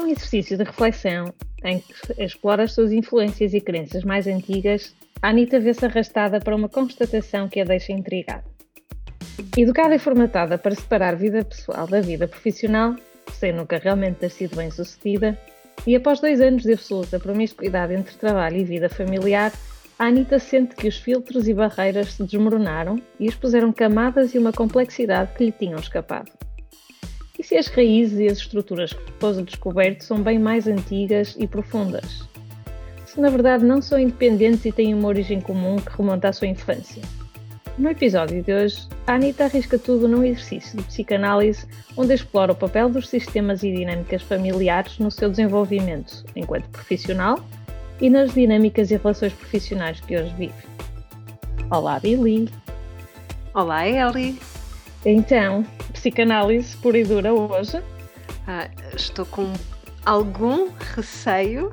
Num exercício de reflexão em que explora as suas influências e crenças mais antigas, a Anitta vê-se arrastada para uma constatação que a deixa intrigada. Educada e formatada para separar vida pessoal da vida profissional, sem nunca realmente ter sido bem-sucedida, e após 2 anos de absoluta promiscuidade entre trabalho e vida familiar, a Anitta sente que os filtros e barreiras se desmoronaram e expuseram camadas e uma complexidade que lhe tinham escapado. E se as raízes e as estruturas que pôs a descoberto são bem mais antigas e profundas? Se na verdade não são independentes e têm uma origem comum que remonta à sua infância? No episódio de hoje, a Anitta arrisca tudo num exercício de psicanálise onde explora o papel dos sistemas e dinâmicas familiares no seu desenvolvimento enquanto profissional e nas dinâmicas e relações profissionais que hoje vive. Olá, Billy! Olá, Eli! Então, psicanálise pura e dura hoje? Estou com algum receio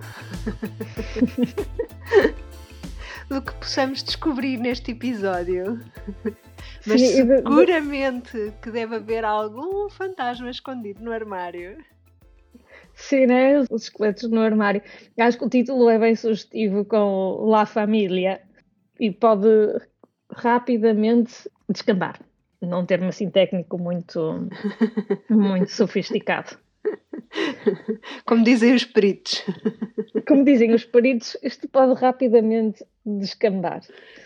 do que possamos descobrir neste episódio. Mas Sim, seguramente que deve haver algum fantasma escondido no armário. Sim, né? Os esqueletos no armário. Acho que o título é bem sugestivo com La Família e pode rapidamente descambar. Num termo assim técnico muito sofisticado. Como dizem os peritos. Como dizem os peritos, isto pode rapidamente descambar.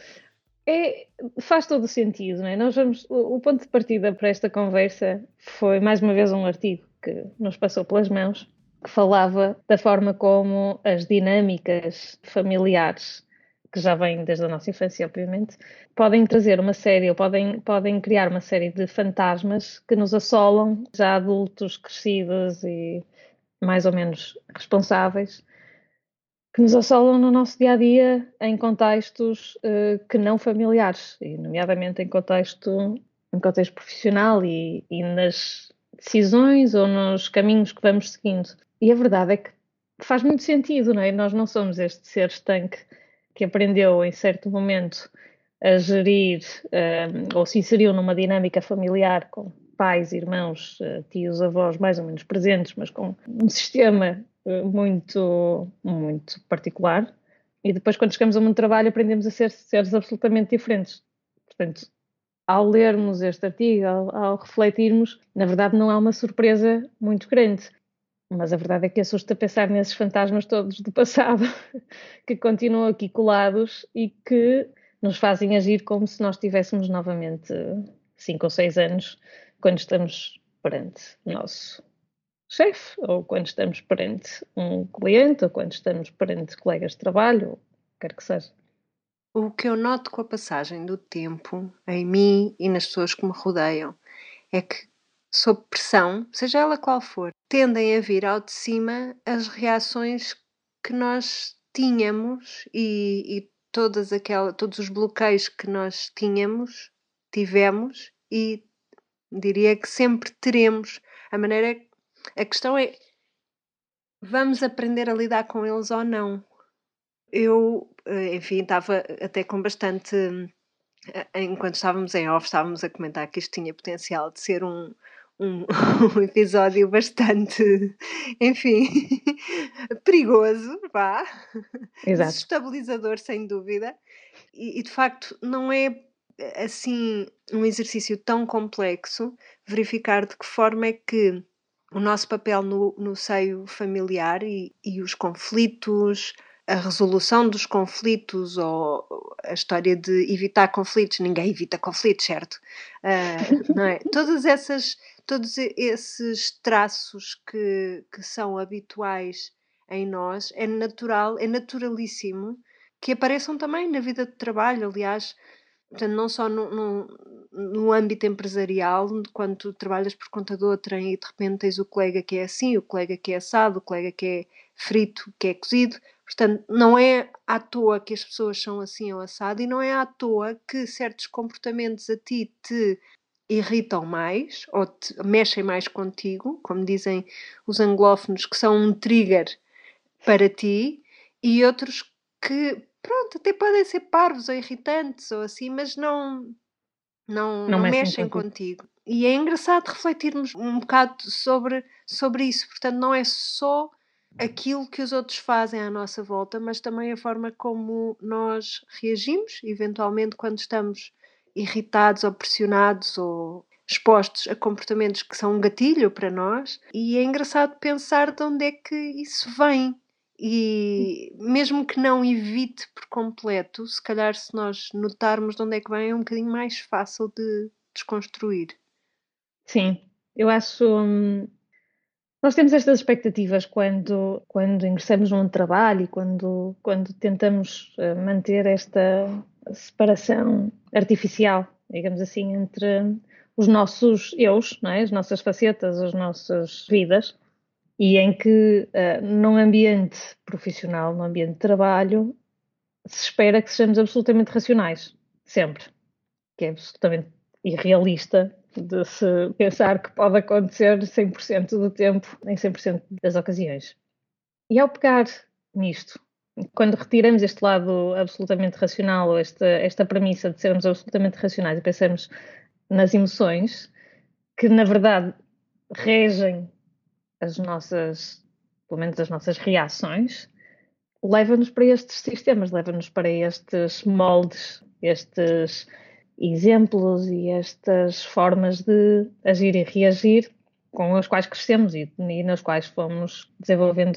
Faz todo o sentido, não é? O ponto de partida para esta conversa foi mais uma vez um artigo que nos passou pelas mãos, que falava da forma como as dinâmicas familiares, que já vêm desde a nossa infância, obviamente, podem trazer uma série, ou podem criar uma série de fantasmas que nos assolam, já adultos, crescidos e mais ou menos responsáveis, que nos assolam no nosso dia-a-dia em contextos que não familiares, e nomeadamente em contexto profissional e nas decisões ou nos caminhos que vamos seguindo. E a verdade é que faz muito sentido, não é? Nós não somos este ser estanque que aprendeu em certo momento a gerir ou se inseriu numa dinâmica familiar com pais, irmãos, tios, avós mais ou menos presentes, mas com um sistema muito particular. E depois, quando chegamos ao mundo de trabalho, aprendemos a ser seres absolutamente diferentes. Portanto, ao lermos este artigo, ao refletirmos, na verdade não há uma surpresa muito grande. Mas a verdade é que assusta pensar nesses fantasmas todos do passado que continuam aqui colados e que nos fazem agir como se nós tivéssemos novamente 5 ou 6 anos quando estamos perante o nosso chefe, ou quando estamos perante um cliente, ou quando estamos perante colegas de trabalho, ou quer que seja. O que eu noto com a passagem do tempo, em mim e nas pessoas que me rodeiam, é que, sob pressão, seja ela qual for, tendem a vir ao de cima as reações que nós tínhamos e todos os bloqueios que nós tivemos e diria que sempre teremos. A questão é, vamos aprender a lidar com eles ou não? Eu, enfim, estava até com bastante... Enquanto estávamos em off, estávamos a comentar que isto tinha potencial de ser um episódio bastante, enfim, perigoso, vá, Exato. desestabilizador, sem dúvida. E de facto, não é assim um exercício tão complexo verificar de que forma é que o nosso papel no seio familiar e os conflitos, a resolução dos conflitos ou a história de evitar conflitos, ninguém evita conflitos, certo? Não é? Todos esses traços que são habituais em nós, é naturalíssimo que apareçam também na vida de trabalho, aliás, portanto, não só no âmbito empresarial, quando tu trabalhas por conta de outrem e de repente tens o colega que é assim, o colega que é assado, o colega que é frito, que é cozido. Portanto, não é à toa que as pessoas são assim ou assado e não é à toa que certos comportamentos a ti te irritam mais ou te mexem mais contigo, como dizem os anglófonos, que são um trigger para ti, e outros que, pronto, até podem ser parvos ou irritantes ou assim, mas não Não não mexem mexem contigo. contigo. E é engraçado refletirmos um bocado sobre isso. Portanto, não é só aquilo que os outros fazem à nossa volta, mas também a forma como nós reagimos, eventualmente quando estamos irritados ou pressionados ou expostos a comportamentos que são um gatilho para nós. E é engraçado pensar de onde é que isso vem. E mesmo que não evite por completo, se calhar se nós notarmos de onde é que vem, é um bocadinho mais fácil de desconstruir. Sim, eu acho. Nós temos estas expectativas quando ingressamos num trabalho e quando tentamos manter esta separação artificial, digamos assim, entre os nossos eus, não é? As nossas facetas, as nossas vidas, e em que num ambiente profissional, num ambiente de trabalho, se espera que sejamos absolutamente racionais, sempre, que é absolutamente irrealista de se pensar que pode acontecer 100% do tempo, em 100% das ocasiões. E ao pegar nisto, quando retiramos este lado absolutamente racional, ou esta premissa de sermos absolutamente racionais e pensamos nas emoções, que na verdade regem as nossas, pelo menos as nossas reações, leva-nos para estes sistemas, leva-nos para estes moldes, estes exemplos e estas formas de agir e reagir com as quais crescemos e nas quais fomos desenvolvendo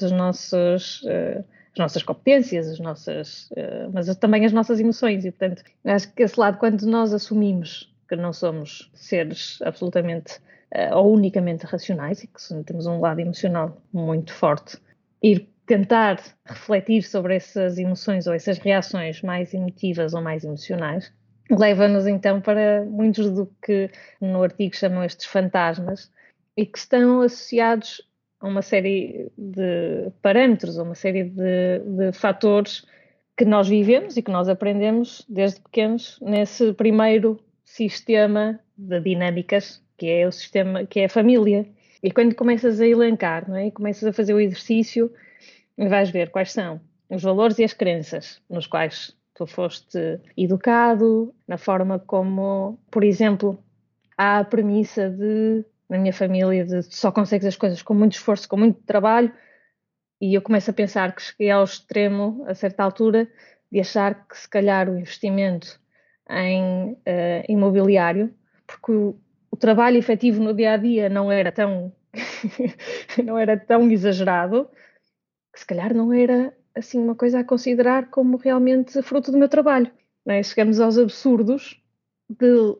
as nossas competências, mas também as nossas emoções. E, portanto, acho que esse lado, quando nós assumimos que não somos seres absolutamente ou unicamente racionais e que temos um lado emocional muito forte, ir tentar refletir sobre essas emoções ou essas reações mais emotivas ou mais emocionais, leva-nos então para muitos do que no artigo chamam estes fantasmas e que estão associados a uma série de parâmetros, a uma série de fatores que nós vivemos e que nós aprendemos desde pequenos nesse primeiro sistema de dinâmicas que é o sistema, que é a família. E quando começas a elencar, não é? E começas a fazer o exercício, vais ver quais são os valores e as crenças nos quais tu foste educado, na forma como, por exemplo, há a premissa de, na minha família, de só consegues as coisas com muito esforço, com muito trabalho, e eu começo a pensar que cheguei ao extremo, a certa altura, de achar que se calhar o investimento em imobiliário, porque o trabalho efetivo no dia a dia não era tão não era tão exagerado, que se calhar não era assim uma coisa a considerar como realmente fruto do meu trabalho. Não é? Chegamos aos absurdos de,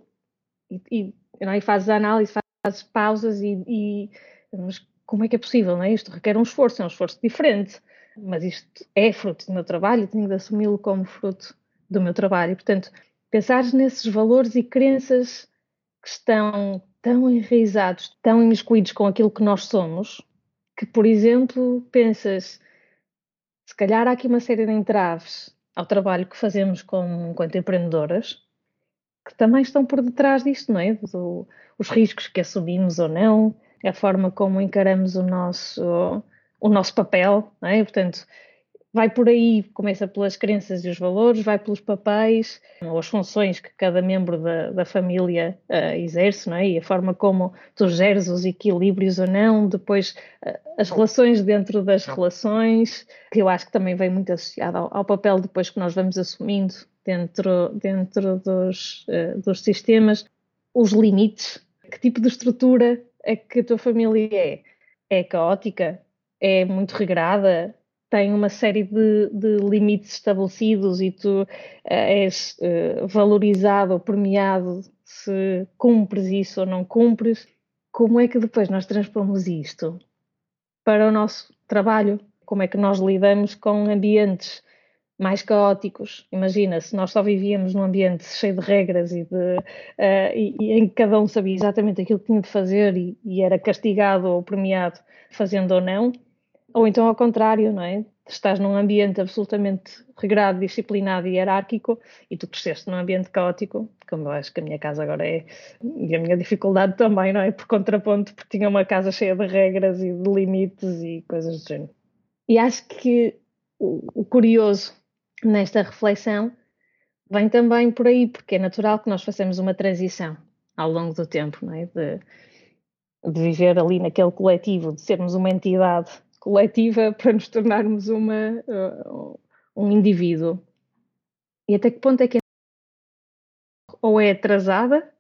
não é? E fazes a análise, fazes pausas mas como é que é possível? Não é? Isto requer um esforço, é um esforço diferente, mas isto é fruto do meu trabalho e tenho de assumi-lo como fruto do meu trabalho. E, portanto, pensares nesses valores e crenças que estão tão enraizados, tão imiscuídos com aquilo que nós somos, que, por exemplo, pensas, se calhar há aqui uma série de entraves ao trabalho que fazemos enquanto empreendedoras, que também estão por detrás disto, não é? Os riscos que assumimos ou não, a forma como encaramos o nosso papel, não é? Portanto, vai por aí, começa pelas crenças e os valores, vai pelos papéis ou as funções que cada membro da família exerce, não é? E a forma como tu geres os equilíbrios ou não, depois as relações dentro das relações, que eu acho que também vem muito associado ao papel depois que nós vamos assumindo dentro dos sistemas, os limites, que tipo de estrutura é que a tua família é? É caótica? É muito regrada? Tem uma série de limites estabelecidos e tu és valorizado ou premiado se cumpres isso ou não cumpres. Como é que depois nós transpomos isto para o nosso trabalho? Como é que nós lidamos com ambientes mais caóticos? Imagina, se nós só vivíamos num ambiente cheio de regras e em que cada um sabia exatamente aquilo que tinha de fazer e era castigado ou premiado fazendo ou não, ou então ao contrário, não é? Estás num ambiente absolutamente regrado, disciplinado e hierárquico e tu cresceste num ambiente caótico, como eu acho que a minha casa agora é, e a minha dificuldade também, não é? Por contraponto, porque tinha uma casa cheia de regras e de limites e coisas do género. E acho que o curioso nesta reflexão vem também por aí, porque é natural que nós façamos uma transição ao longo do tempo, não é? De viver ali naquele coletivo, de sermos uma entidade coletiva para nos tornarmos um indivíduo. E até que ponto é que ou é atrasada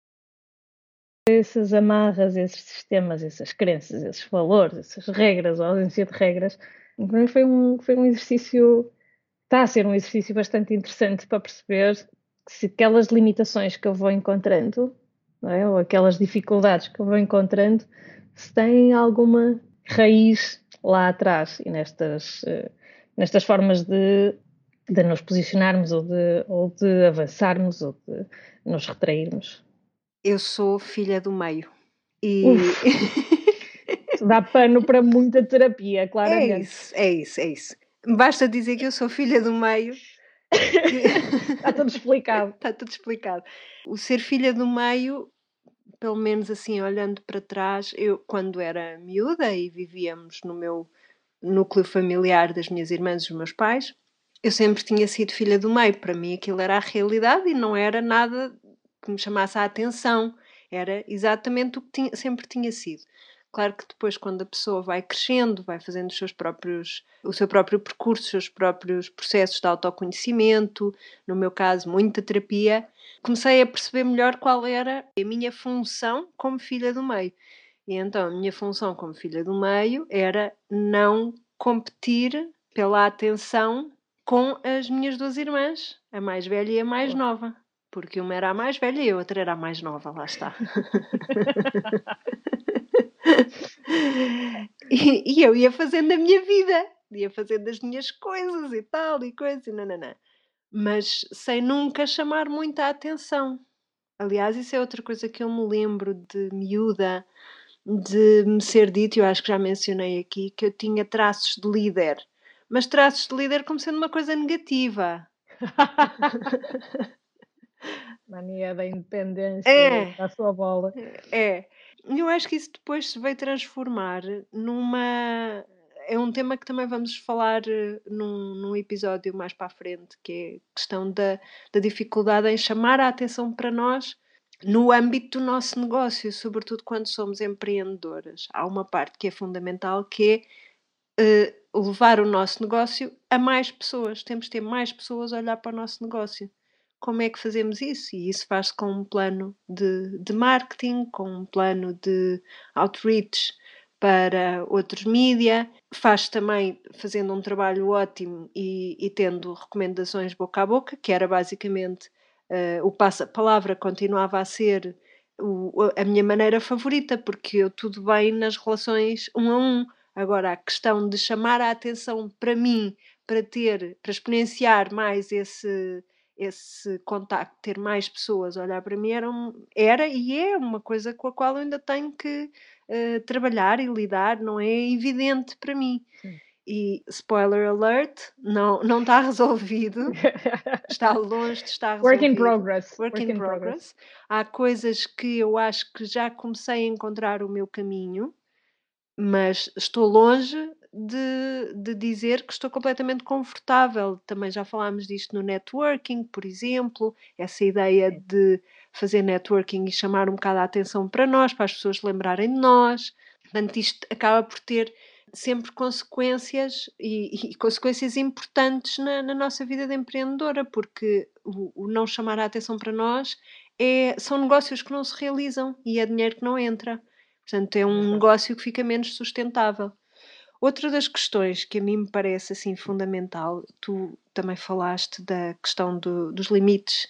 essas amarras, esses sistemas, essas crenças, esses valores, essas regras, ou ausência de regras. Para mim foi um exercício, está a ser um exercício bastante interessante para perceber se aquelas limitações que eu vou encontrando, não é? Ou aquelas dificuldades que eu vou encontrando, se têm alguma raiz lá atrás e nestas formas de nos posicionarmos ou de avançarmos ou de nos retrairmos. Eu sou filha do meio. E Uf, dá pano para muita terapia, claramente. é isso. Basta dizer que eu sou filha do meio. Está tudo explicado. Está tudo explicado. O ser filha do meio, pelo menos assim, olhando para trás, eu, quando era miúda e vivíamos no meu núcleo familiar das minhas irmãs e dos meus pais, eu sempre tinha sido filha do meio. Para mim aquilo era a realidade e não era nada que me chamasse a atenção. Era exatamente o que sempre tinha sido. Claro que depois, quando a pessoa vai crescendo, vai fazendo o seu próprio percurso, os seus próprios processos de autoconhecimento, no meu caso, muita terapia, comecei a perceber melhor qual era a minha função como filha do meio. E então a minha função como filha do meio era não competir pela atenção com as minhas duas irmãs, a mais velha e a mais nova. Porque uma era a mais velha e a outra era a mais nova, lá está. E eu ia fazendo a minha vida, ia fazendo as minhas coisas e tal, e coisas, e nananã. Mas sem nunca chamar muita atenção. Aliás, isso é outra coisa que eu me lembro de miúda, de me ser dito, eu acho que já mencionei aqui, que eu tinha traços de líder. Mas traços de líder como sendo uma coisa negativa. Mania da independência É, da sua bola. é. Eu acho que isso depois se veio transformar numa. É um tema que também vamos falar num episódio mais para a frente, que é a questão da dificuldade em chamar a atenção para nós no âmbito do nosso negócio, sobretudo quando somos empreendedoras. Há uma parte que é fundamental, que é levar o nosso negócio a mais pessoas. Temos de ter mais pessoas a olhar para o nosso negócio. Como é que fazemos isso? E isso faz-se com um plano de marketing, com um plano de outreach para outros mídia. Faz também fazendo um trabalho ótimo e tendo recomendações boca a boca, que era basicamente o passa-palavra, continuava a ser a minha maneira favorita, porque eu tudo bem nas relações um a um. Agora, a questão de chamar a atenção para mim, para exponenciar mais esse contacto, ter mais pessoas a olhar para mim, era e é uma coisa com a qual eu ainda tenho que trabalhar e lidar, não é evidente para mim. Sim. E, spoiler alert, não está resolvido, está longe de estar resolvido. Work in progress. Work in progress. Há coisas que eu acho que já comecei a encontrar o meu caminho, mas estou longe de dizer que estou completamente confortável. Também já falámos disto no networking, por exemplo, essa ideia de fazer networking e chamar um bocado a atenção para nós, para as pessoas lembrarem de nós. Portanto, isto acaba por ter sempre consequências e consequências importantes na nossa vida de empreendedora, porque o não chamar a atenção para nós são negócios que não se realizam e é dinheiro que não entra. Portanto, é um negócio que fica menos sustentável. Outra das questões que a mim me parece assim fundamental, tu também falaste da questão dos limites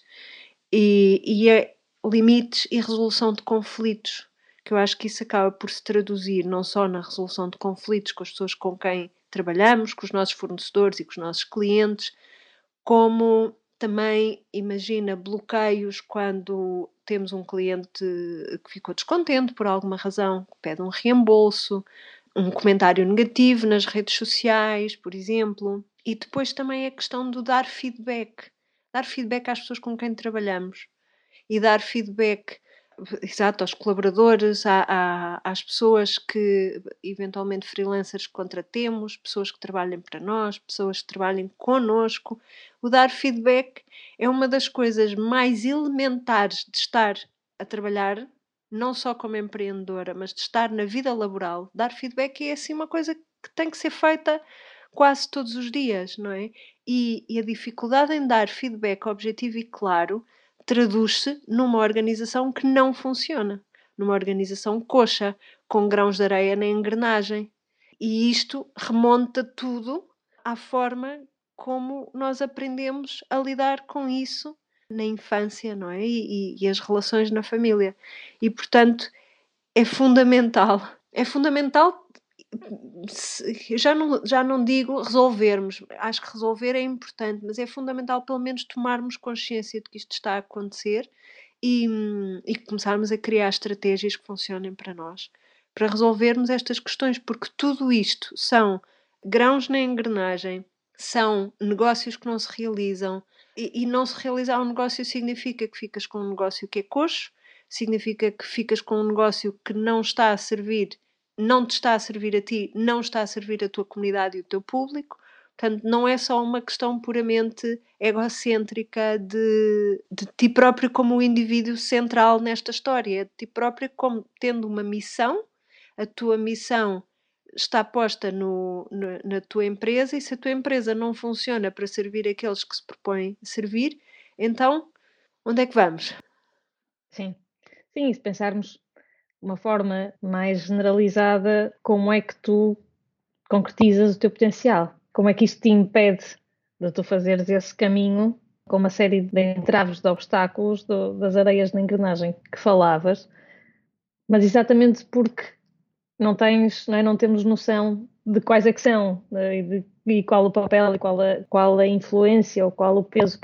e é limites e resolução de conflitos, que eu acho que isso acaba por se traduzir não só na resolução de conflitos com as pessoas com quem trabalhamos, com os nossos fornecedores e com os nossos clientes, como também, imagina, bloqueios quando temos um cliente que ficou descontente por alguma razão, que pede um reembolso, um comentário negativo nas redes sociais, por exemplo. E depois também a questão do dar feedback. Dar feedback às pessoas com quem trabalhamos. E dar feedback exato, aos colaboradores, às pessoas que, eventualmente, freelancers que contratemos, pessoas que trabalhem para nós, pessoas que trabalhem connosco. O dar feedback é uma das coisas mais elementares de estar a trabalhar, não só como empreendedora, mas de estar na vida laboral. Dar feedback é assim uma coisa que tem que ser feita quase todos os dias, não é? E a dificuldade em dar feedback objetivo e claro traduz-se numa organização que não funciona, numa organização coxa, com grãos de areia na engrenagem. E isto remonta tudo à forma como nós aprendemos a lidar com isso na infância, não é? E as relações na família. E, portanto, é fundamental. É fundamental, já não digo resolvermos, acho que resolver é importante, mas é fundamental pelo menos tomarmos consciência de que isto está a acontecer e começarmos a criar estratégias que funcionem para nós, para resolvermos estas questões, porque tudo isto são grãos na engrenagem, são negócios que não se realizam, e não se realizar um negócio significa que ficas com um negócio que é coxo, significa que ficas com um negócio que não está a servir, não te está a servir a ti, não está a servir a tua comunidade e o teu público. Portanto, não é só uma questão puramente egocêntrica de ti próprio como o indivíduo central nesta história, é de ti próprio como tendo uma missão, a tua missão está posta na tua empresa, e se a tua empresa não funciona para servir aqueles que se propõem servir, então onde é que vamos? Sim, sim, e se pensarmos de uma forma mais generalizada, como é que tu concretizas o teu potencial? Como é que isto te impede de tu fazeres esse caminho com uma série de entraves, de obstáculos, das areias na engrenagem que falavas, mas exatamente porque não é? Não temos noção de quais é que são, e qual o papel e qual a influência ou qual o peso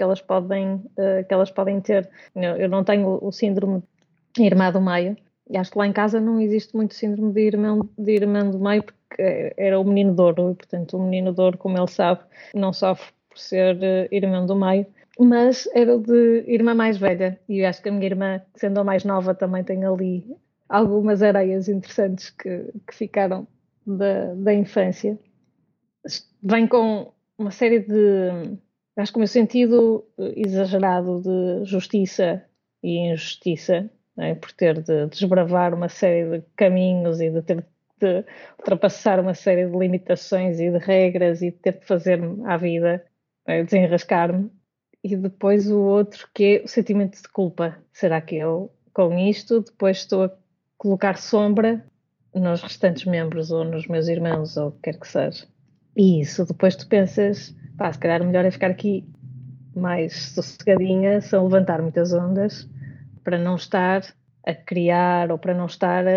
que elas podem ter. Eu não tenho o síndrome de irmã do meio, e acho que lá em casa não existe muito síndrome de irmã do meio, porque era o menino de ouro, e portanto o menino de ouro, como ele sabe, não sofre por ser irmão do meio, mas era de irmã mais velha, e eu acho que a minha irmã, sendo a mais nova, também tem ali algumas areias interessantes que ficaram da infância. Vem com uma série de, acho que o meu sentido exagerado de justiça e injustiça, não é? Por ter de desbravar uma série de caminhos e de ter de ultrapassar uma série de limitações e de regras e de ter de fazer-me à vida, desenrascar-me. E depois o outro que é o sentimento de culpa. Será que eu, com isto, depois estou a colocar sombra nos restantes membros ou nos meus irmãos ou o que quer que seja? E isso, depois tu pensas, pá, se calhar melhor é ficar aqui mais sossegadinha, sem levantar muitas ondas, para não estar a criar ou para não estar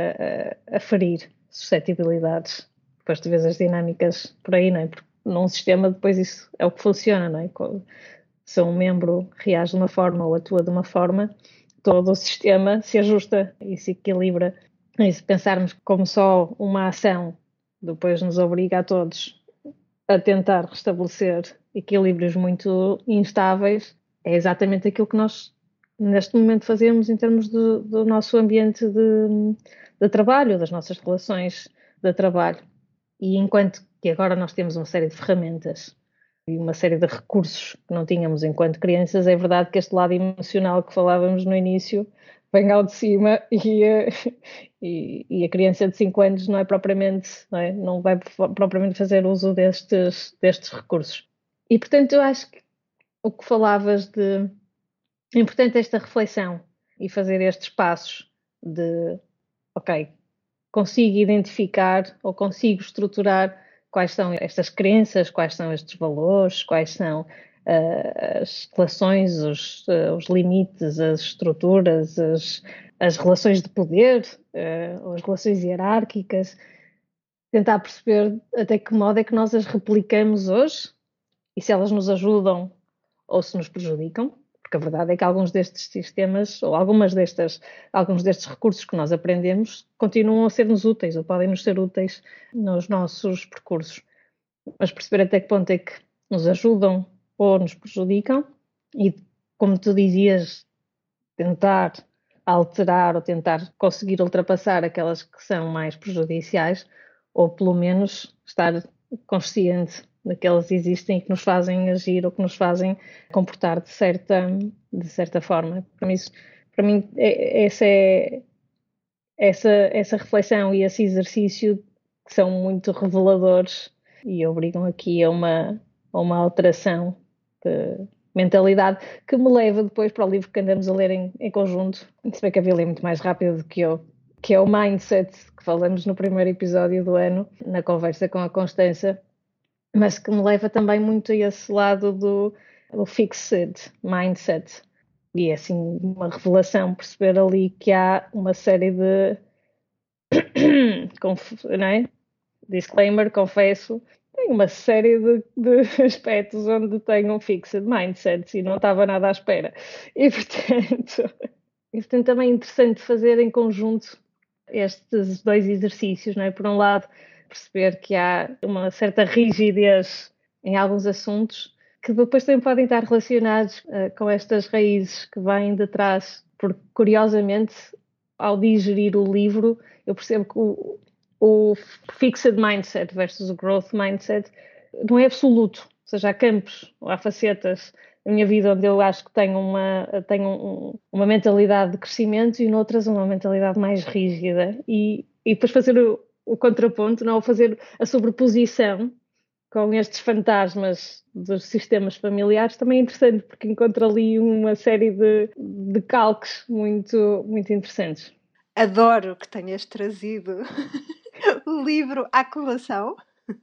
a ferir suscetibilidades. Depois tu vês as dinâmicas por aí, não é? Porque num sistema depois isso é o que funciona, não é? Se um membro reage de uma forma ou atua de uma forma, todo o sistema se ajusta e se equilibra. E se pensarmos como só uma ação depois nos obriga a todos a tentar restabelecer equilíbrios muito instáveis, é exatamente aquilo que nós neste momento fazemos em termos do nosso ambiente de trabalho, das nossas relações de trabalho. E enquanto que agora nós temos uma série de ferramentas e uma série de recursos que não tínhamos enquanto crianças, é verdade que este lado emocional que falávamos no início vem ao de cima e a criança de 5 anos não é propriamente, não vai propriamente fazer uso destes recursos. E, portanto, eu acho que o que falavas de é importante esta reflexão e fazer estes passos de, ok, consigo identificar ou consigo estruturar quais são estas crenças, quais são estes valores, quais são as relações, os limites, as estruturas, as relações de poder, as relações hierárquicas, tentar perceber até que modo é que nós as replicamos hoje e se elas nos ajudam ou se nos prejudicam. Porque a verdade é que alguns destes sistemas ou alguns destes recursos que nós aprendemos continuam a ser-nos úteis ou podem nos ser úteis nos nossos percursos. Mas perceber até que ponto é que nos ajudam ou nos prejudicam e, como tu dizias, tentar alterar ou tentar conseguir ultrapassar aquelas que são mais prejudiciais, ou pelo menos estar consciente daquelas que existem e que nos fazem agir ou que nos fazem comportar de certa forma. Para mim essa reflexão e esse exercício que são muito reveladores e obrigam aqui a uma alteração de mentalidade que me leva depois para o livro que andamos a ler em conjunto. Se bem que a Vila é muito mais rápida do que eu, que é o Mindset, que falamos no primeiro episódio do ano, na conversa com a Constança, mas que me leva também muito a esse lado do Fixed Mindset. E é assim uma revelação perceber ali que há uma série de não é? Disclaimer, confesso, tem uma série de aspectos onde tenho um fixed mindset e não estava nada à espera. E portanto também é interessante fazer em conjunto estes dois exercícios, não é? Por um lado, perceber que há uma certa rigidez em alguns assuntos que depois também podem estar relacionados com estas raízes que vêm de trás, porque curiosamente, ao digerir o livro, eu percebo que o fixed mindset versus o growth mindset não é absoluto, ou seja, há campos, há facetas na minha vida onde eu acho que tenho uma mentalidade de crescimento e noutras uma mentalidade mais rígida e depois fazer o contraponto, não fazer a sobreposição com estes fantasmas dos sistemas familiares também é interessante porque encontro ali uma série de calques muito interessantes. Adoro que tenhas trazido o livro à colação.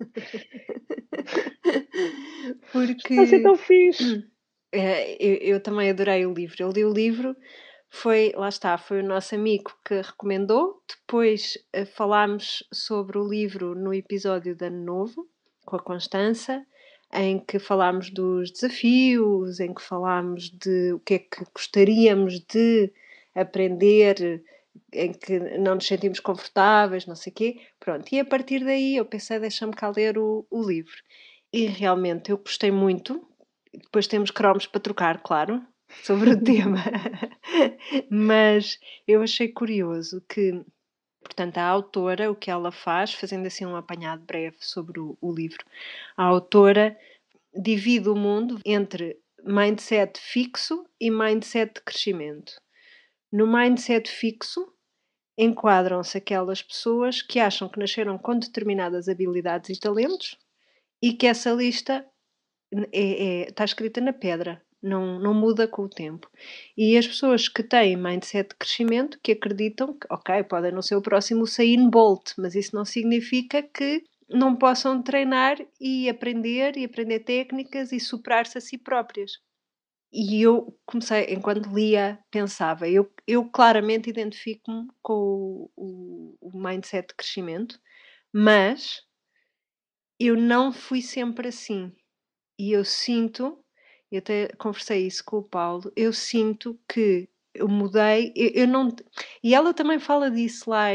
Porque Vai ser tão fixe. eu também adorei o livro. Eu li o livro, foi o nosso amigo que recomendou. Depois falámos sobre o livro no episódio de Ano Novo, com a Constança, em que falámos dos desafios, em que falámos de o que é que gostaríamos de aprender, em que não nos sentimos confortáveis, não sei o quê. Pronto, e a partir daí eu pensei, deixa-me cá ler o livro. E realmente eu gostei muito. Depois temos cromos para trocar, claro, sobre o tema. Mas eu achei curioso que, portanto, a autora, o que ela faz, fazendo assim um apanhado breve sobre o livro, a autora divide o mundo entre mindset fixo e mindset de crescimento. No mindset fixo, enquadram-se aquelas pessoas que acham que nasceram com determinadas habilidades e talentos e que essa lista está escrita na pedra, não muda com o tempo. E as pessoas que têm mindset de crescimento, que acreditam que, ok, podem não ser o próximo Usain Bolt, mas isso não significa que não possam treinar e aprender técnicas e superar-se a si próprias. E eu comecei, enquanto lia, pensava, eu claramente identifico-me com o mindset de crescimento, mas eu não fui sempre assim. E eu sinto, e até conversei isso com o Paulo, eu sinto que eu mudei, eu não... E ela também fala disso lá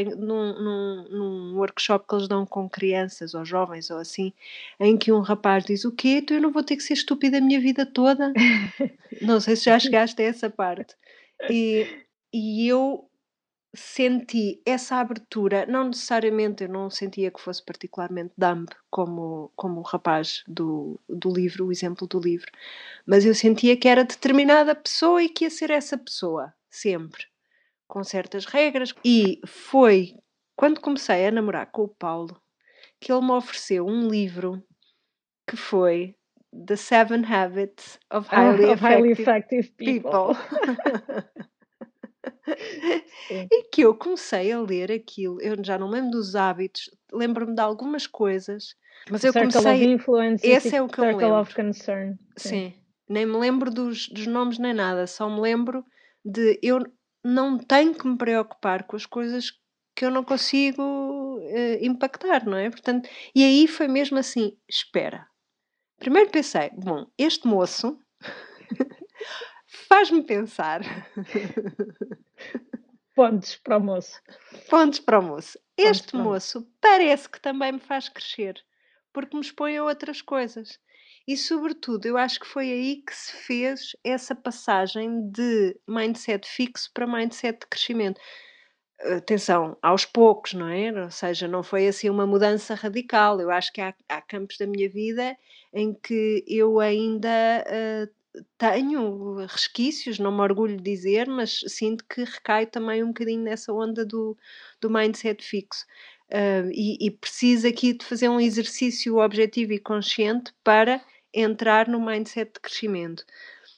num workshop que eles dão com crianças ou jovens ou assim, em que um rapaz diz, o quê? Então eu não vou ter que ser estúpida a minha vida toda? Não sei se já chegaste a essa parte. E eu senti essa abertura, não necessariamente, eu não sentia que fosse particularmente dumb como o rapaz do livro, o exemplo do livro, mas eu sentia que era determinada pessoa e que ia ser essa pessoa, sempre, com certas regras. E foi quando comecei a namorar com o Paulo que ele me ofereceu um livro que foi The Seven Habits of Highly Effective People. E que eu comecei a ler aquilo, eu já não lembro dos hábitos, lembro-me de algumas coisas, mas eu Circle comecei... of Influence Esse é o que eu me Circle lembro. of Concern. Sim. Nem me lembro dos nomes nem nada, só me lembro de eu não tenho que me preocupar com as coisas que eu não consigo impactar, não é? Portanto, e aí foi mesmo assim, espera. Primeiro pensei, bom, este moço faz-me pensar. Pontos para o moço. Pontos para o moço. Este moço parece que também me faz crescer, porque me expõe a outras coisas. E, sobretudo, eu acho que foi aí que se fez essa passagem de mindset fixo para mindset de crescimento. Atenção, aos poucos, não é? Ou seja, não foi assim uma mudança radical. Eu acho que há campos da minha vida em que eu ainda tenho resquícios, não me orgulho de dizer, mas sinto que recaio também um bocadinho nessa onda do mindset fixo. E preciso aqui de fazer um exercício objetivo e consciente para entrar no mindset de crescimento.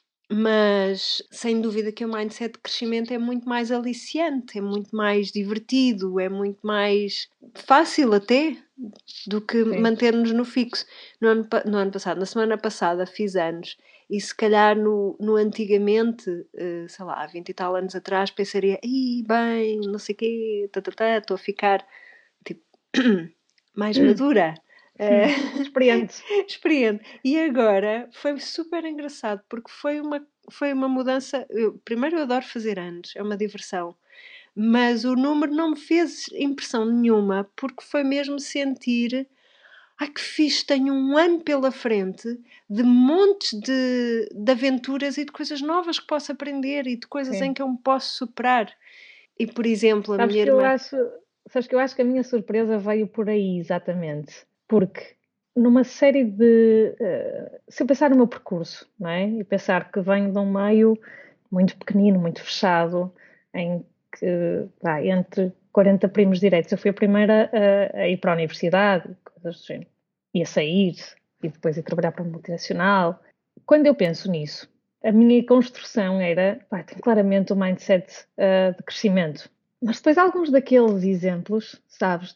Mas sem dúvida que o mindset de crescimento é muito mais aliciante, é muito mais divertido, é muito mais fácil até do que manter-nos no fixo. No ano passado, na semana passada, fiz anos e se calhar no antigamente, sei lá, há 20 e tal anos atrás, pensaria, bem, não sei o quê, estou a ficar tipo, mais madura. Experiente. Experiente. E agora foi super engraçado porque foi uma mudança. Primeiro, eu adoro fazer anos, é uma diversão, mas o número não me fez impressão nenhuma porque foi mesmo sentir. Ai, que fixe, tenho um ano pela frente de montes de aventuras e de coisas novas que posso aprender e de coisas em que eu me posso superar. E, por exemplo, a minha irmã. Sabes que eu acho que a minha surpresa veio por aí, exatamente. Porque numa série de... se eu pensar no meu percurso, não é? E pensar que venho de um meio muito pequenino, muito fechado, em que, entre 40 primos direitos, eu fui a primeira a ir para a universidade, coisas do género. E a sair, e depois a trabalhar para uma multinacional. Quando eu penso nisso, a minha construção era, tem claramente um mindset de crescimento. Mas depois alguns daqueles exemplos, sabes,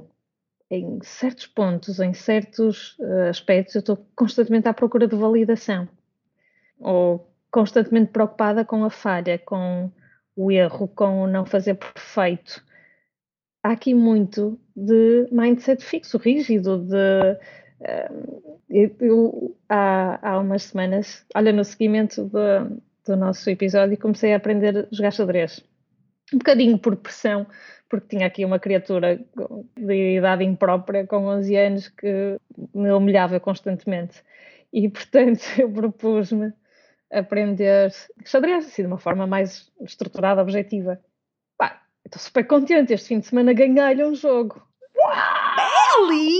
em certos pontos, em certos aspectos, eu estou constantemente à procura de validação. Ou constantemente preocupada com a falha, com o erro, com o não fazer perfeito. Há aqui muito de mindset fixo, rígido, há umas semanas, olha, no seguimento do nosso episódio, comecei a aprender a jogar xadrez. Um bocadinho por pressão, porque tinha aqui uma criatura de idade imprópria, com 11 anos, que me humilhava constantemente. E, portanto, eu propus-me aprender xadrez, assim, de uma forma mais estruturada, objetiva. Estou super contente, este fim de semana ganhei-lhe um jogo. Eli!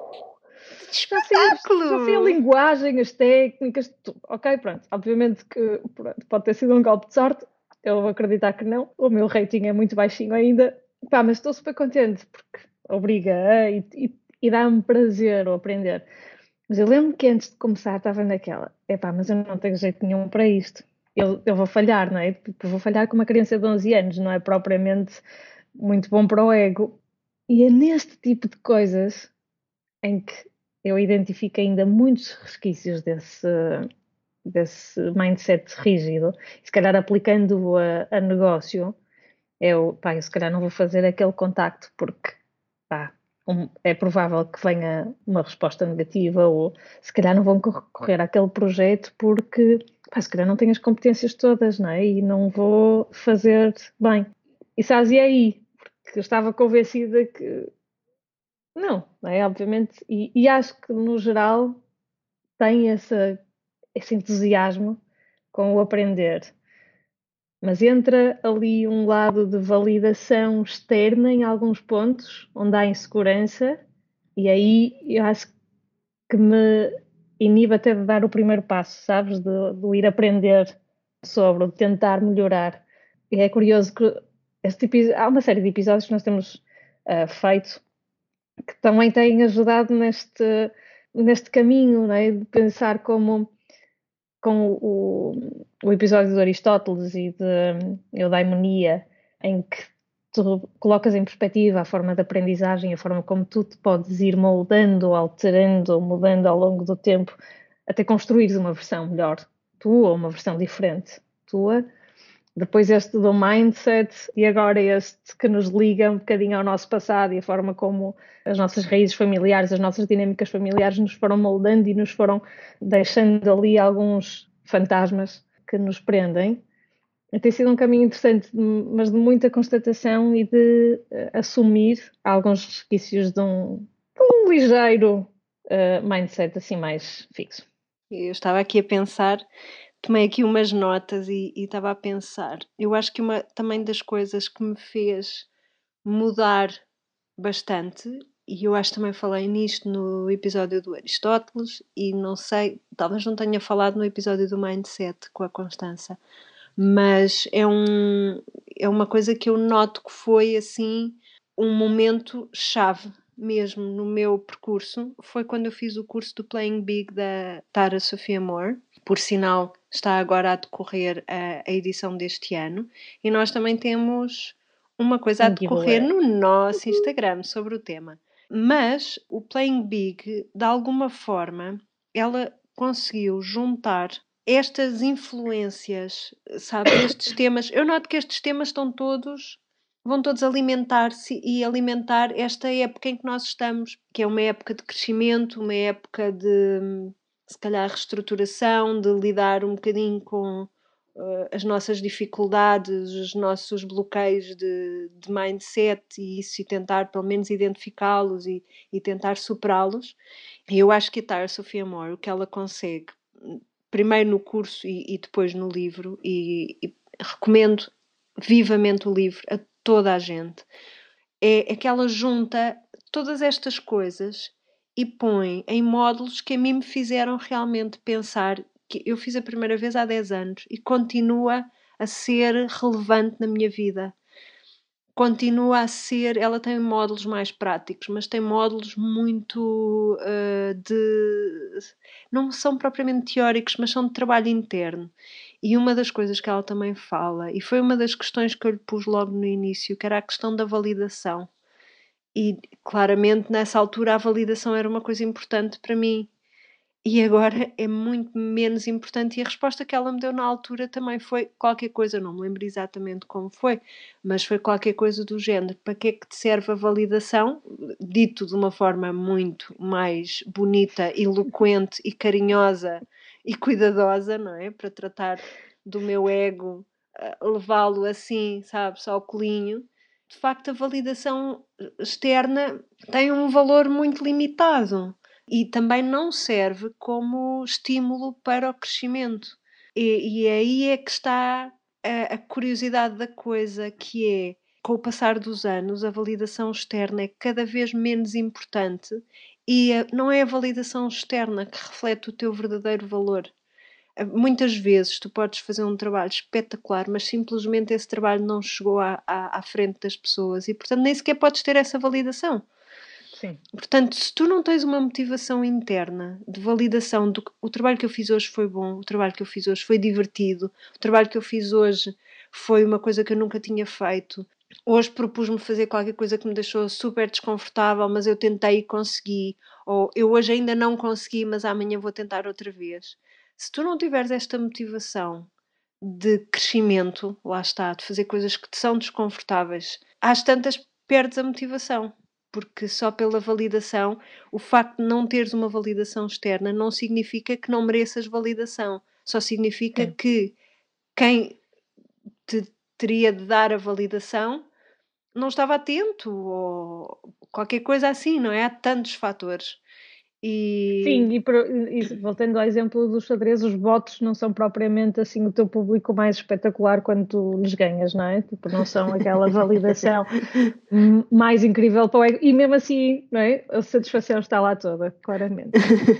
Já sei a linguagem, as técnicas, tudo. Ok, pronto. Obviamente que pode ter sido um golpe de sorte. Eu vou acreditar que não. O meu rating é muito baixinho ainda. Mas estou super contente porque obriga e dá-me prazer o aprender. Mas eu lembro que antes de começar estava naquela. Mas eu não tenho jeito nenhum para isto. Eu vou falhar, não é? Eu vou falhar com uma criança de 11 anos. Não é propriamente muito bom para o ego. E é neste tipo de coisas em que eu identifico ainda muitos resquícios desse mindset rígido, e se calhar aplicando-o a negócio, eu se calhar não vou fazer aquele contacto porque é provável que venha uma resposta negativa, ou se calhar não vão correr àquele projeto porque se calhar não tenho as competências todas, não é? E não vou fazer bem. E sabes, e aí? Porque eu estava convencida que não é? Obviamente, e acho que no geral tem esse entusiasmo com o aprender. Mas entra ali um lado de validação externa em alguns pontos, onde há insegurança, e aí eu acho que me inibe até de dar o primeiro passo, sabes? De ir aprender sobre, de tentar melhorar. E é curioso que há uma série de episódios que nós temos feito que também têm ajudado neste caminho, não é? De pensar como com o episódio de Aristóteles e de eudaimonia, em que tu colocas em perspectiva a forma de aprendizagem, a forma como tu te podes ir moldando, alterando, mudando ao longo do tempo, até construires uma versão melhor tua ou uma versão diferente tua. Depois este do mindset e agora este que nos liga um bocadinho ao nosso passado e a forma como as nossas raízes familiares, as nossas dinâmicas familiares nos foram moldando e nos foram deixando ali alguns fantasmas que nos prendem. Tem sido um caminho interessante, mas de muita constatação e de assumir alguns resquícios de um ligeiro mindset assim mais fixo. Eu estava aqui a pensar, tomei aqui umas notas e estava a pensar. Eu acho que uma também das coisas que me fez mudar bastante, e eu acho que também falei nisto no episódio do Aristóteles, e não sei, talvez não tenha falado no episódio do Mindset com a Constança, mas é uma coisa que eu noto que foi assim um momento chave mesmo no meu percurso. Foi quando eu fiz o curso do Playing Big da Tara Sofia Moore. Por sinal, está agora a decorrer a edição deste ano, e nós também temos uma coisa a decorrer no nosso Instagram sobre o tema. Mas o Playing Big, de alguma forma, ela conseguiu juntar estas influências, sabes, estes temas. Eu noto que estes temas vão todos alimentar-se e alimentar esta época em que nós estamos, que é uma época de crescimento, uma época de, se calhar, reestruturação, de lidar um bocadinho com as nossas dificuldades, os nossos bloqueios de mindset e isso, e tentar pelo menos identificá-los e tentar superá-los. E eu acho que a Tara Sofia Moore, o que ela consegue, primeiro no curso e depois no livro, e recomendo vivamente o livro a toda a gente, é que ela junta todas estas coisas e põe em módulos que a mim me fizeram realmente pensar, que eu fiz a primeira vez há 10 anos e continua a ser relevante na minha vida. Continua a ser, ela tem módulos mais práticos, mas tem módulos muito não são propriamente teóricos, mas são de trabalho interno. E uma das coisas que ela também fala, e foi uma das questões que eu lhe pus logo no início, que era a questão da validação. E claramente nessa altura a validação era uma coisa importante para mim. E agora é muito menos importante, e a resposta que ela me deu na altura também foi qualquer coisa, não me lembro exatamente como foi, mas foi qualquer coisa do género: para que é que te serve a validação? Dito de uma forma muito mais bonita, eloquente e carinhosa e cuidadosa, não é? Para tratar do meu ego, levá-lo assim, sabes, ao colinho. De facto, a validação externa tem um valor muito limitado e também não serve como estímulo para o crescimento. E aí é que está a curiosidade da coisa, que é, com o passar dos anos, a validação externa é cada vez menos importante, e não é a validação externa que reflete o teu verdadeiro valor. Muitas vezes tu podes fazer um trabalho espetacular, mas simplesmente esse trabalho não chegou à frente das pessoas e, portanto, nem sequer podes ter essa validação. Sim. Portanto, se tu não tens uma motivação interna de validação do que o trabalho que eu fiz hoje foi bom, o trabalho que eu fiz hoje foi divertido, o trabalho que eu fiz hoje foi uma coisa que eu nunca tinha feito, hoje propus-me fazer qualquer coisa que me deixou super desconfortável, mas eu tentei e consegui, ou eu hoje ainda não consegui, mas amanhã vou tentar outra vez. Se tu não tiveres esta motivação de crescimento, lá está, de fazer coisas que te são desconfortáveis, às tantas perdes a motivação, porque só pela validação, o facto de não teres uma validação externa não significa que não mereças validação, só significa Sim. que quem te teria de dar a validação não estava atento, ou qualquer coisa assim, não é? Há tantos fatores. Sim, e voltando ao exemplo dos xadrez, os bots não são propriamente assim o teu público mais espetacular quando tu lhes ganhas, não é? Tipo, não são aquela validação mais incrível para o ego, e mesmo assim, não é? A satisfação está lá toda, claramente.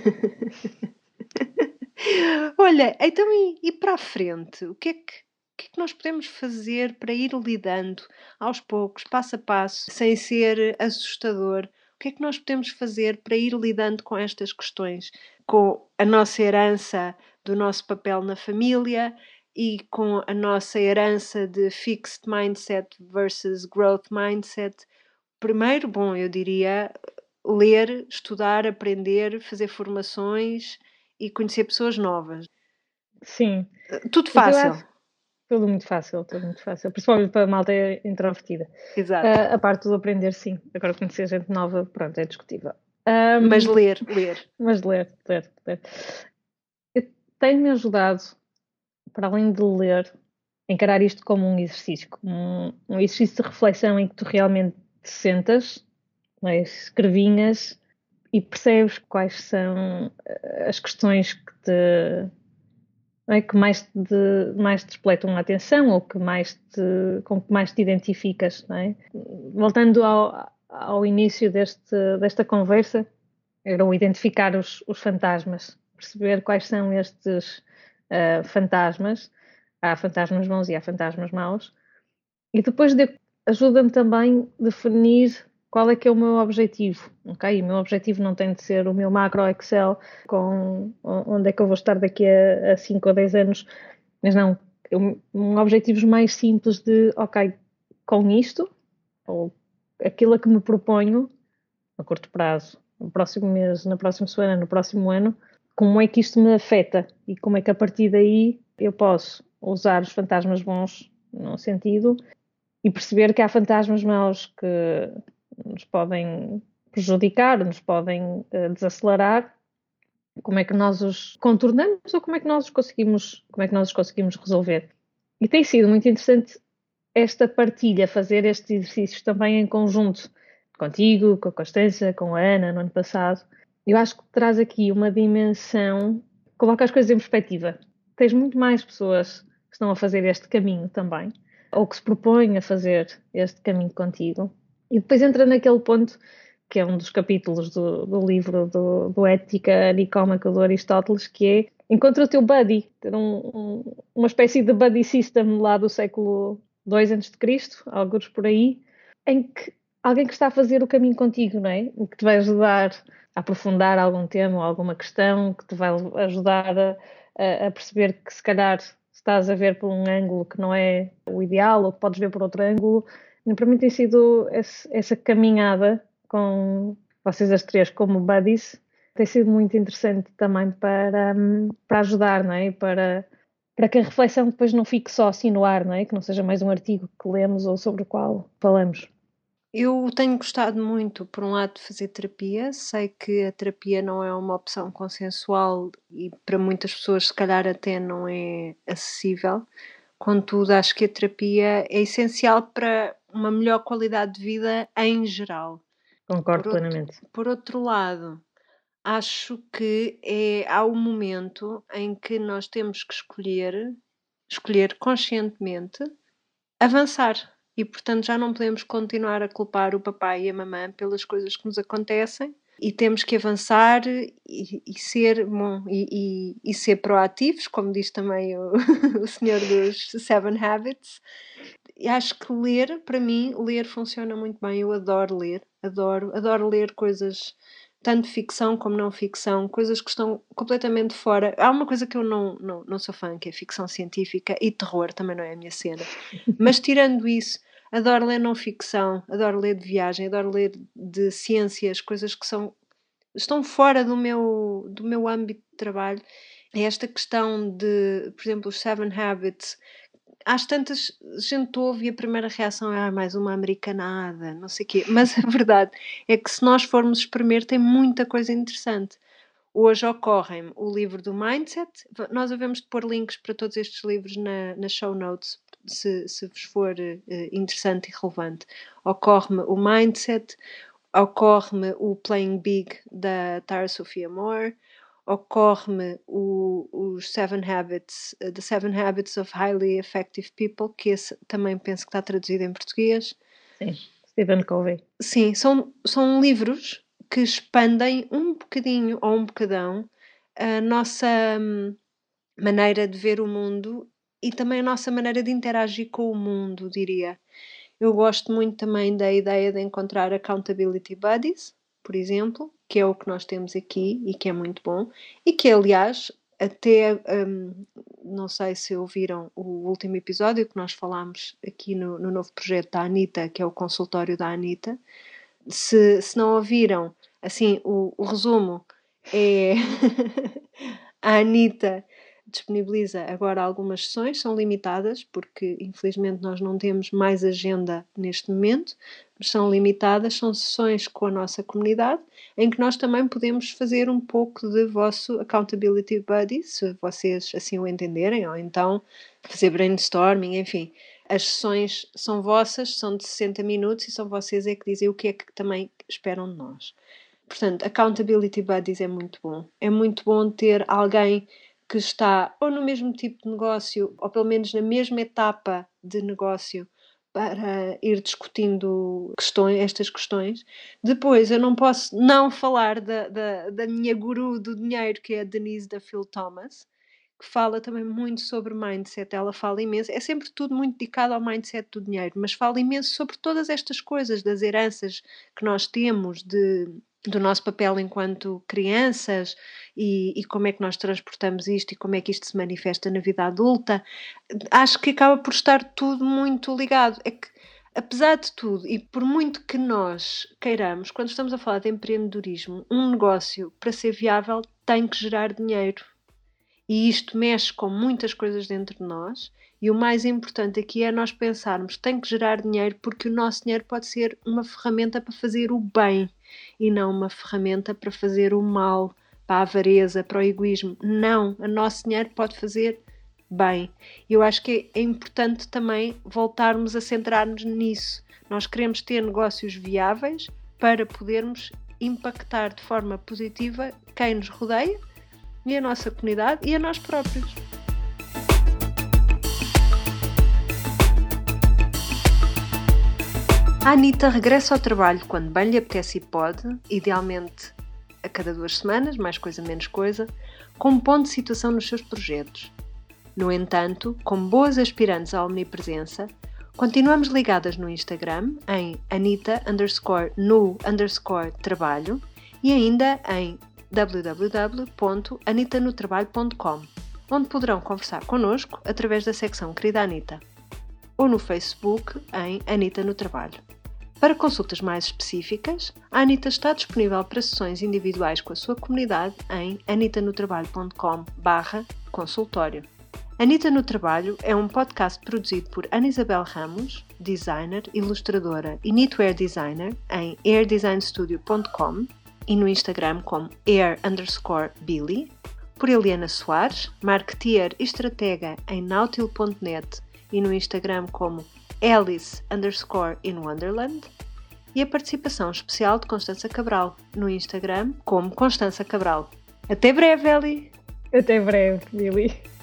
Olha, então e para a frente? O que é que nós podemos fazer para ir lidando aos poucos, passo a passo, sem ser assustador? O que é que nós podemos fazer para ir lidando com estas questões, com a nossa herança do nosso papel na família e com a nossa herança de fixed mindset versus growth mindset? Primeiro, bom, eu diria ler, estudar, aprender, fazer formações e conhecer pessoas novas. Sim, Tudo mas eu fácil. acho tudo muito fácil, principalmente para a malta introvertida. Exato. A parte do aprender, sim. Agora conhecer gente nova, pronto, é discutível. Mas ler. Mas ler. Eu tenho-me ajudado, para além de ler, encarar isto como um exercício, como um exercício de reflexão em que tu realmente te sentas, né, escrevinhas e percebes quais são as questões que te, não é, que mais te despleitam a atenção ou com que mais te identificas, não é? Voltando ao início desta conversa, era o identificar os fantasmas, perceber quais são estes fantasmas. Há fantasmas bons e há fantasmas maus. E depois ajuda-me também a definir qual é que é o meu objetivo, ok? E o meu objetivo não tem de ser o meu macro Excel com onde é que eu vou estar daqui a 5 ou 10 anos, mas não, objetivos mais simples de, ok, com isto, ou aquilo a que me proponho, a curto prazo, no próximo mês, na próxima semana, no próximo ano, como é que isto me afeta e como é que a partir daí eu posso usar os fantasmas bons num sentido e perceber que há fantasmas maus que nos podem prejudicar, nos podem desacelerar, como é que nós os contornamos ou como é que nós os conseguimos resolver. E tem sido muito interessante esta partilha, fazer estes exercícios também em conjunto, contigo, com a Constança, com a Ana, no ano passado. Eu acho que traz aqui uma dimensão, coloca as coisas em perspectiva. Tens muito mais pessoas que estão a fazer este caminho também, ou que se propõem a fazer este caminho contigo. E depois entra naquele ponto, que é um dos capítulos do livro do Ética Nicómaca do Aristóteles, que é encontra o teu buddy, ter uma espécie de buddy system lá do século 2 antes de Cristo, alguns por aí, em que alguém que está a fazer o caminho contigo, não é? Que te vai ajudar a aprofundar algum tema ou alguma questão, que te vai ajudar a perceber que se calhar estás a ver por um ângulo que não é o ideal ou que podes ver por outro ângulo. E para mim tem sido essa caminhada com vocês as três como buddies, tem sido muito interessante também para ajudar, não é? Para que a reflexão depois não fique só assim no ar, não é? Que não seja mais um artigo que lemos ou sobre o qual falamos. Eu tenho gostado muito, por um lado, de fazer terapia. Sei que a terapia não é uma opção consensual e para muitas pessoas, se calhar, até não é acessível. Contudo, acho que a terapia é essencial para uma melhor qualidade de vida em geral. Concordo plenamente. Por outro lado, acho que há um momento em que nós temos que escolher conscientemente, avançar. E, portanto, já não podemos continuar a culpar o papai e a mamã pelas coisas que nos acontecem e temos que avançar e ser bom e ser proativos, como diz também o senhor dos Seven Habits. E acho que ler, para mim, ler funciona muito bem. Eu adoro ler, adoro ler coisas, tanto ficção como não ficção, coisas que estão completamente fora. Há uma coisa que eu não sou fã, que é ficção científica e terror, também não é a minha cena. Mas tirando isso, adoro ler não ficção, adoro ler de viagem, adoro ler de ciências, coisas que estão fora do meu âmbito de trabalho. É esta questão de, por exemplo, os Seven Habits. Às tantas, a gente ouve e a primeira reação é mais uma americanada, não sei o quê. Mas a verdade é que se nós formos exprimir, tem muita coisa interessante. Hoje ocorre-me o livro do Mindset. Nós havemos de pôr links para todos estes livros nas show notes, se vos for interessante e relevante. Ocorre-me o Mindset, ocorre-me o Playing Big da Tara Sofia Moore, ocorre-me os Seven Habits, The Seven Habits of Highly Effective People, que esse também penso que está traduzido em português. Sim, Stephen Covey. Sim, são livros que expandem um bocadinho ou um bocadão a nossa maneira de ver o mundo e também a nossa maneira de interagir com o mundo, diria. Eu gosto muito também da ideia de encontrar accountability buddies, por exemplo, que é o que nós temos aqui e que é muito bom, e que, aliás, até não sei se ouviram o último episódio que nós falámos aqui no novo projeto da Anitta, que é o consultório da Anitta. Se não ouviram, assim, o resumo é a Anitta disponibiliza agora algumas sessões, são limitadas, porque infelizmente nós não temos mais agenda neste momento, mas são limitadas, são sessões com a nossa comunidade, em que nós também podemos fazer um pouco de vosso accountability buddy, se vocês assim o entenderem, ou então fazer brainstorming, enfim. As sessões são vossas, são de 60 minutos e são vocês é que dizem o que é que também esperam de nós. Portanto, accountability buddies é muito bom. É muito bom ter alguém que está ou no mesmo tipo de negócio, ou pelo menos na mesma etapa de negócio, para ir discutindo estas questões. Depois, eu não posso não falar da minha guru do dinheiro, que é a Denise da Phil Thomas, que fala também muito sobre mindset. Ela fala imenso, é sempre tudo muito dedicado ao mindset do dinheiro, mas fala imenso sobre todas estas coisas, das heranças que nós temos, do nosso papel enquanto crianças e como é que nós transportamos isto e como é que isto se manifesta na vida adulta. Acho que acaba por estar tudo muito ligado. É que, apesar de tudo, e por muito que nós queiramos, quando estamos a falar de empreendedorismo, um negócio, para ser viável, tem que gerar dinheiro. E isto mexe com muitas coisas dentro de nós. E o mais importante aqui é nós pensarmos que tem que gerar dinheiro, porque o nosso dinheiro pode ser uma ferramenta para fazer o bem e não uma ferramenta para fazer o mal, para a avareza, para o egoísmo. Não, o nosso dinheiro pode fazer bem. Eu acho que é importante também voltarmos a centrar-nos nisso. Nós queremos ter negócios viáveis para podermos impactar de forma positiva quem nos rodeia e a nossa comunidade e a nós próprios. A Anitta regressa ao trabalho quando bem lhe apetece e pode, idealmente a cada 2 semanas, mais coisa menos coisa, com um ponto de situação nos seus projetos. No entanto, como boas aspirantes à omnipresença, continuamos ligadas no Instagram em Anita_no_trabalho e ainda em www.anitanotrabalho.com, onde poderão conversar connosco através da secção Querida Anitta, ou no Facebook em Anitta no Trabalho. Para consultas mais específicas, a Anitta está disponível para sessões individuais com a sua comunidade em anitanotrabalho.com/consultório. Anitta no Trabalho é um podcast produzido por Ana Isabel Ramos, designer, ilustradora e knitwear designer em airdesignstudio.com e no Instagram como air_billy, por Eliana Soares, marketeer e estratega em nautil.net e no Instagram como Alice_in_Wonderland, e a participação especial de Constança Cabral no Instagram como Constança Cabral. Até breve, Eli! Até breve, Billy.